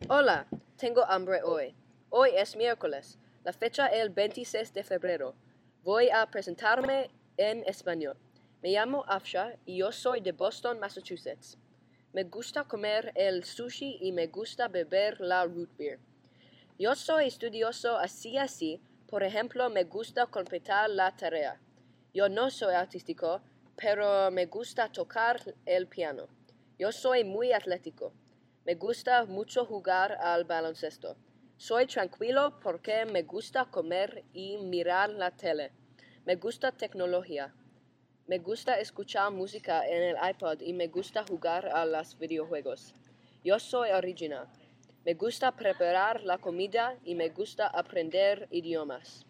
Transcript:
Hola, tengo hambre hoy. Hoy es miércoles. La fecha es el 26 de febrero. Voy a presentarme en español. Me llamo Afsha y yo soy de Boston, Massachusetts. Me gusta comer el sushi y me gusta beber la root beer. Yo soy estudioso así. Por ejemplo, me gusta completar la tarea. Yo no soy artístico, pero me gusta tocar el piano. Yo soy muy atlético. Me gusta mucho jugar al baloncesto. Soy tranquilo porque me gusta comer y mirar la tele. Me gusta tecnología. Me gusta escuchar música en el iPod y me gusta jugar a los videojuegos. Yo soy original. Me gusta preparar la comida y me gusta aprender idiomas.